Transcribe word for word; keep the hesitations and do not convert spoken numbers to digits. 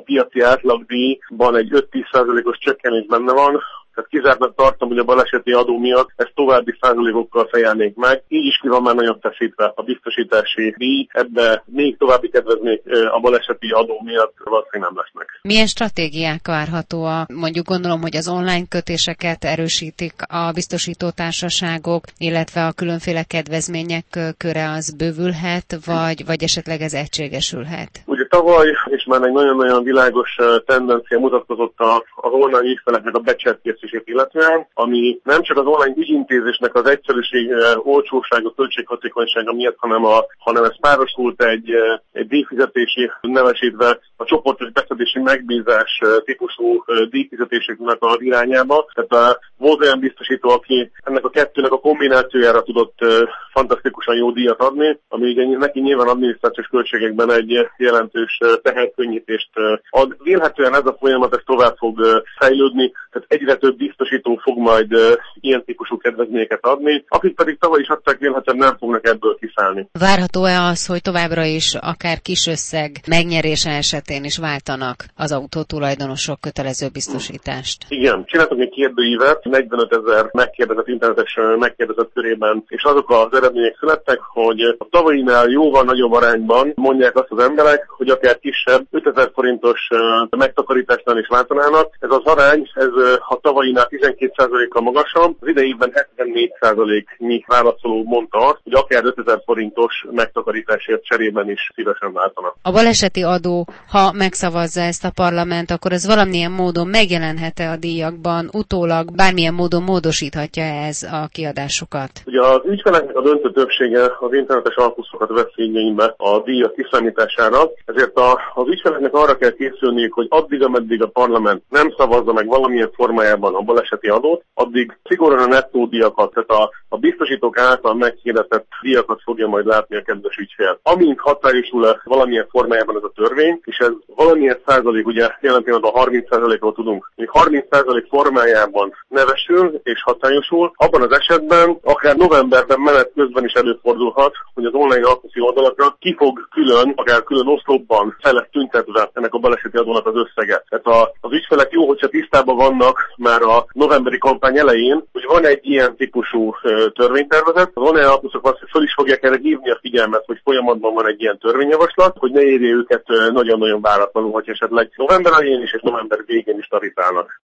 piaci átlagdíjban egy öt-tíz százalékos csökkenés benne van, tehát kizártnak tartom, hogy a baleseti adó miatt ezt további százalékokkal fejelnék meg. Így is ki van már nagyon feszítve a biztosítási díj, ebbe még további kedvezmény a baleseti adó miatt valószínűleg nem lesznek. Milyen stratégiák várható? A, mondjuk gondolom, hogy az online kötéseket erősítik a biztosító társaságok, illetve a különféle kedvezmények köre az bővülhet, vagy, vagy esetleg ez egységesülhet? Ugye tavaly, és már egy nagyon-nagyon világos tendencia mutatkozott az online ügyfeleknek a becserkészését illetően, ami nem csak az online ügyintézésnek az egyszerűsége, olcsósága, költséghatékonysága miatt, hanem, a, hanem ez párosult egy, egy díjfizetési, nevesítve a csoportos beszedési megbízás típusú díjfizetéseknek az irányába. Tehát volt olyan biztosító, aki ennek a kettőnek a kombinációjára tudott fantasztikusan jó díjat adni, ami ugye neki nyilván adminisztrációs költségekben egy jelentős teherkönnyítést ad. Vélhetően ez a folyamat ez tovább fog fejlődni, tehát egyre több biztosító fog majd ilyen típusú kedvezményeket adni, akik pedig tavaly is adták, vélhetően nem fognak ebből kiszállni. Várható-e az, hogy továbbra is akár kis összeg megnyerése esetén is váltanak az autótulajdonosok kötelező biztosítást? Igen, csináltunk egy kérdőívet, negyvenöt ezer megkérdezett internetes megkérdezett körében, és azok az eredmények születtek, hogy a tavalyinál jóval nagyobb arányban mondják azt az emberek, hogy akár kisebb, ötezer forintos megtakarításnál is váltanának. Ez az arány, ez a tavalyinál tizenkét százalékkal magasabb, az idejében hetvennégy százaléknyi válaszoló mondta azt, hogy akár ötezer forintos megtakarításért cserében is szívesen váltanak. A baleseti adó, ha megszavazza ezt a parlament, akkor ez valamilyen módon megjelenhet-e a díjakban, utólag bármilyen módon módosíthatja ez a kiadásokat? Ugye az ügyfeleknek a döntő többsége az internetes alkuszokat vesz igénybe a díjak kiszámítására, ezért a, az ügyfeleknek arra kell készülniük, hogy addig, ameddig a parlament nem szavazza meg valamilyen formájában a baleseti adót, addig szigorúan a nettó díjakat, tehát a, a biztosítók által meghirdetett díjakat fogja majd látni a kedves ügyfél. Amint hatályosul valamilyen formájában ez a törvény, és ez valamilyen százalék, ugye jelen pillanatban harminc százalékról tudunk, még harminc százalék formájában nevesül és hatályosul, abban az esetben akár novemberben menet közben is előfordulhat, hogy az online alkuszi oldalakra ki fog külön, akár külön oszlopban fel lesz tüntetve ennek a baleseti adónak az összege. Tehát a, az ügyfelek jó, hogyha tisztában vannak már a novemberi kampány elején, hogy van egy ilyen típusú ö, törvénytervezet. Az online alkuszok azt, hogy föl is fogják erre hívni a figyelmet, hogy folyamatban van egy ilyen törvényjavaslat, hogy ne érje őket ö, nagyon-nagyon váratlanul, hogy esetleg november elején is és november végén is tarifálnak.